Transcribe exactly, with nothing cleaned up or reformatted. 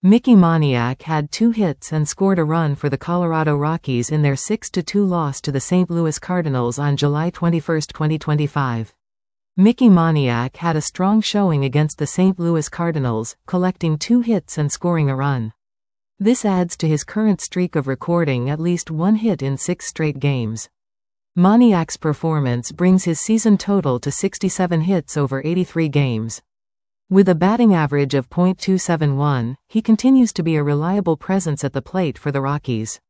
Mickey Moniak had two hits and scored a run for the Colorado Rockies in their six to two loss to the Saint Louis Cardinals on July twenty-first, twenty twenty-five. Mickey Moniak had a strong showing against the Saint Louis Cardinals, collecting two hits and scoring a run. This adds to his current streak of recording at least one hit in six straight games. Moniak's performance brings his season total to sixty-seven hits over eighty-three games. With a batting average of point two seven one, he continues to be a reliable presence at the plate for the Rockies.